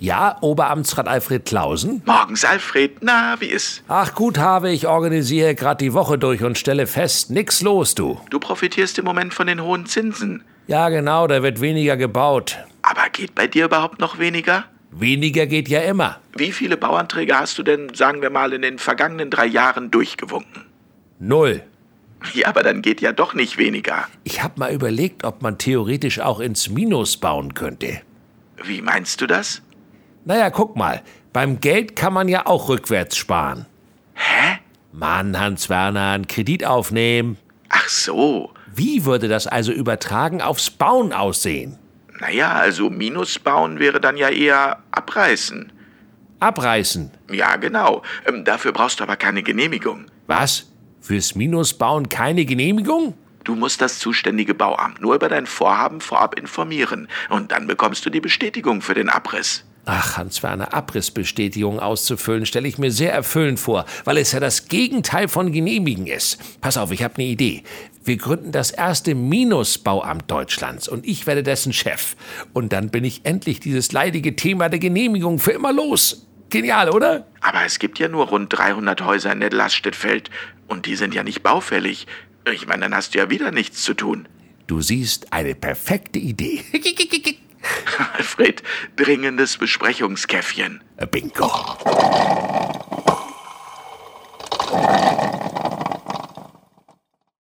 Ja, Oberamtsrat Alfred Clausen? Morgens, Alfred. Na, wie ist? Ach gut, Harve, ich organisiere gerade die Woche durch und stelle fest, nix los, du. Du profitierst im Moment von den hohen Zinsen. Ja, genau, da wird weniger gebaut. Aber geht bei dir überhaupt noch weniger? Weniger geht ja immer. Wie viele Bauanträge hast du denn, sagen wir mal, in den vergangenen 3 Jahren durchgewunken? 0. Ja, aber dann geht ja doch nicht weniger. Ich hab mal überlegt, ob man theoretisch auch ins Minus bauen könnte. Wie meinst du das? Naja, guck mal, beim Geld kann man ja auch rückwärts sparen. Hä? Mann, Hans-Werner, einen Kredit aufnehmen. Ach so. Wie würde das also übertragen aufs Bauen aussehen? Naja, also Minus bauen wäre dann ja eher abreißen. Abreißen. Ja, genau. Dafür brauchst du aber keine Genehmigung. Was? Fürs Minusbauen keine Genehmigung? Du musst das zuständige Bauamt nur über dein Vorhaben vorab informieren. Und dann bekommst du die Bestätigung für den Abriss. Ach, Hans-Werner, Abrissbestätigung auszufüllen, stelle ich mir sehr erfüllend vor, weil es ja das Gegenteil von genehmigen ist. Pass auf, ich habe eine Idee. Wir gründen das erste Minusbauamt Deutschlands und ich werde dessen Chef. Und dann bin ich endlich dieses leidige Thema der Genehmigung für immer los. Genial, oder? Aber es gibt ja nur rund 300 Häuser in Nettelastedtfeld und die sind ja nicht baufällig. Ich meine, dann hast du ja wieder nichts zu tun. Du siehst, eine perfekte Idee. Alfred, dringendes Besprechungskäffchen. Bingo.